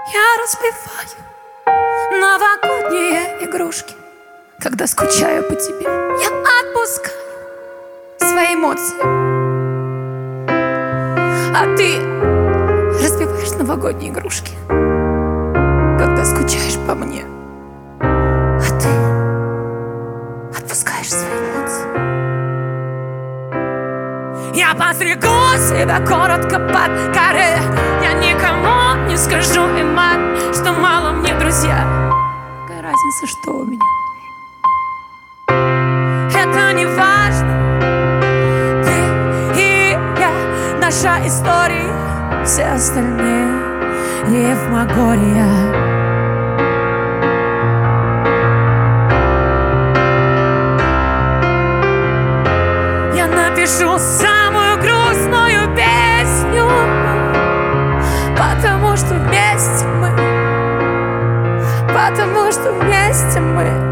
Я разбиваю новогодние игрушки, когда скучаю по тебе. Я отпускаю свои эмоции, а ты разбиваешь новогодние игрушки, когда скучаешь по мне. А ты отпускаешь свои эмоции. Я постригу себя коротко под каре. Я никому не скажу и мать, что мало мне друзья. Какая разница, что у меня? Это не важно. Ты и я, наша история. Все остальные Евмогория. Я напишу самую грустную песню, потому что вместе мы, потому что вместе мы.